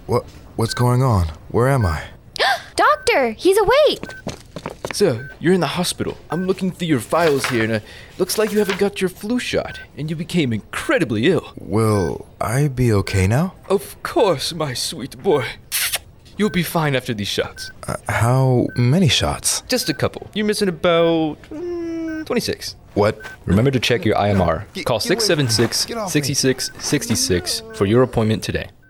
What's going on? Where am I? Doctor, he's awake. So, you're in the hospital. I'm looking through your files here, and it looks like you haven't got your flu shot, and you became incredibly ill. Will I be okay now? Of course, my sweet boy. You'll be fine after these shots. How many shots? Just a couple. You're missing about 26. What? Remember to check your IMR. Call Get away from me. 676 Get off me. 6666 for your appointment today.